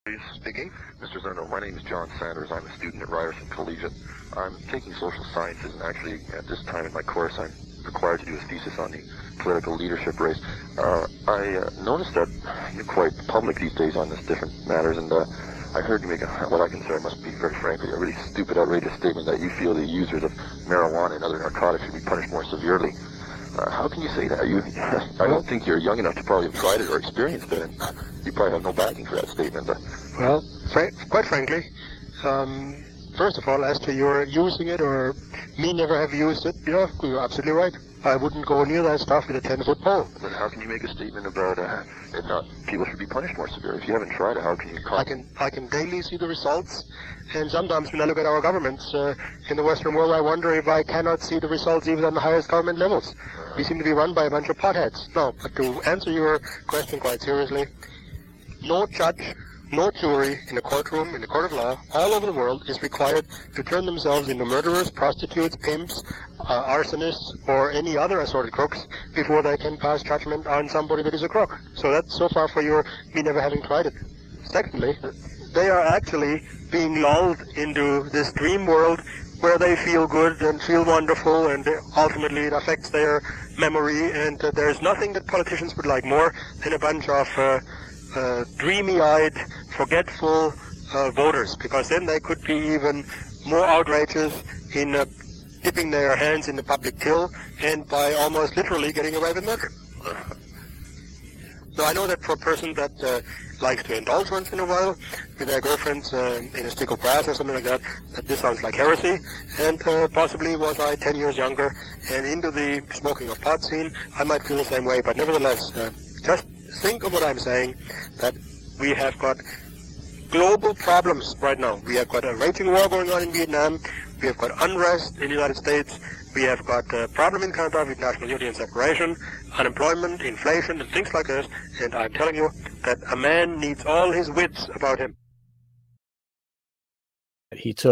Speaking. Mr. Zerno, my name is John Sanders. I'm a student at Ryerson Collegiate. I'm taking social sciences, and actually at this time in my course I'm required to do a thesis on the political leadership race. I noticed that you're quite public these days on this different matters, and I heard you make what I consider must be very frankly a really stupid, outrageous statement that you feel the users of marijuana and other narcotics should be punished more severely. How can you say that? I don't think you're young enough to probably have tried it or experienced it, and you probably have no backing for that statement. Well, quite frankly, first of all, as to your using it or me never have used it, you're absolutely right. I wouldn't go near that stuff with a 10-foot pole. But how can you make a statement about it not people should be punished more severely? If you haven't tried it, how can you? I can daily see the results, and sometimes when I look at our governments in the Western world, I wonder if I cannot see the results even on the highest government levels. We seem to be run by a bunch of potheads. No, but to answer your question quite seriously, no judge, no jury in a courtroom, in a court of law, all over the world is required to turn themselves into murderers, prostitutes, pimps, arsonists, or any other assorted crooks before they can pass judgment on somebody that is a crook. So that's so far for your me never having tried it. Secondly, they are actually being lulled into this dream world where they feel good and feel wonderful, and ultimately it affects their memory, and there's nothing that politicians would like more than a bunch of dreamy-eyed, forgetful voters, because then they could be even more outrageous in dipping their hands in the public till and by almost literally getting away with murder. So I know that for a person that likes to indulge once in a while with their girlfriends in a stick of grass or something like that, that this sounds like heresy, and possibly was I 10 years younger and into the smoking of pot scene, I might feel the same way, but nevertheless, just think of what I'm saying, that we have got global problems right now. We have got a raging war going on in Vietnam. We have got unrest in the United States. We have got a problem in Canada with national unity and separation, unemployment, inflation, and things like this. And I'm telling you that a man needs all his wits about him. He took